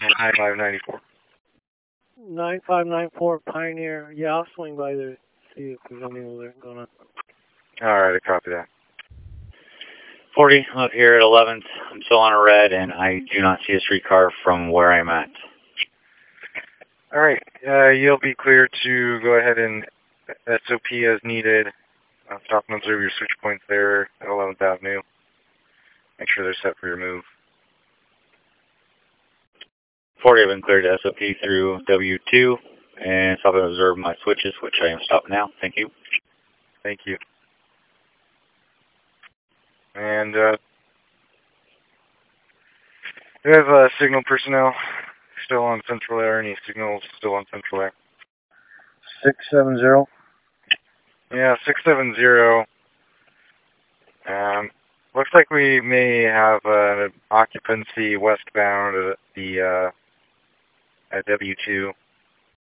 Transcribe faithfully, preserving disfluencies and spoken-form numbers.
nine five nine four. nine five nine four Pioneer. Yeah, I'll swing by there, see if there's anything over there going on. Alright, I copy that. forty, I'm up here at eleventh. I'm still on a red, and I do not see a streetcar from where I'm at. Alright, uh, you'll be clear to go ahead and S O P as needed. Uh, stop and observe your switch points there at eleventh Avenue. Make sure they're set for your move. forty, I've been cleared to S O P through W two, and stop and observe my switches, which I am stopped now. Thank you. Thank you. And, uh, we have, uh, signal personnel still on Central Air. Any signals still on Central Air? six seven zero. Yeah, six seven zero. Um, looks like we may have uh, an occupancy westbound at the, uh, at W two.